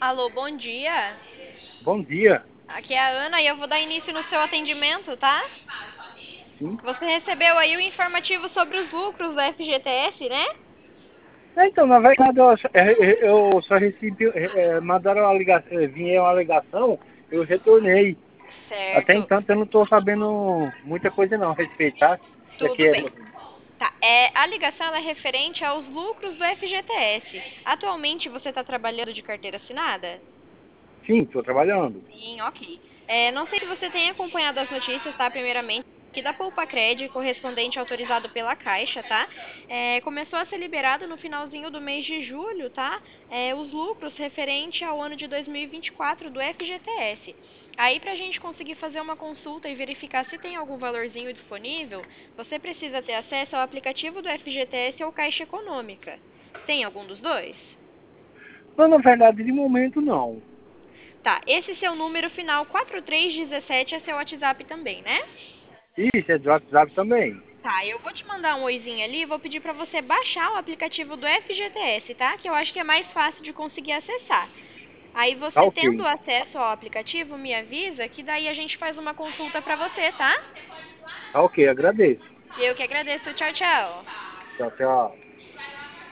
Alô, bom dia. Bom dia. Aqui é a Ana e eu vou dar início no seu atendimento, tá? Sim. Você recebeu aí o informativo sobre os lucros do FGTS, né? Então, na verdade, eu só recebi, mandaram uma ligação, vinha uma ligação, eu retornei. Até Certo, então eu não estou sabendo muita coisa não a respeito, tá? Isso aqui tudo é, bem. Tá, a ligação ela é referente aos lucros do FGTS. Atualmente você está trabalhando de carteira assinada? sim, estou trabalhando. Sim, ok. Não sei se você tem acompanhado as notícias, tá? Primeiramente, aqui da Poupacred, correspondente autorizado pela Caixa, tá? Começou a ser liberado no finalzinho do mês de julho, tá? Os lucros referente ao ano de 2024 do FGTS. Aí, para a gente conseguir fazer uma consulta e verificar se tem algum valorzinho disponível, você precisa ter acesso ao aplicativo do FGTS ou Caixa Econômica. Tem algum dos dois? Mas na verdade, de momento não. Tá, esse seu número final 4317 é seu WhatsApp também, né? Isso, é do WhatsApp também. Tá, eu vou te mandar um oizinho ali e vou pedir para você baixar o aplicativo do FGTS, tá? Que eu acho que é mais fácil de conseguir acessar. Aí Tá você tendo ok. acesso ao aplicativo, me avisa que daí a gente faz uma consulta para você, tá? Tá ok, agradeço. Eu que agradeço. Tchau, tchau. Tchau, tchau.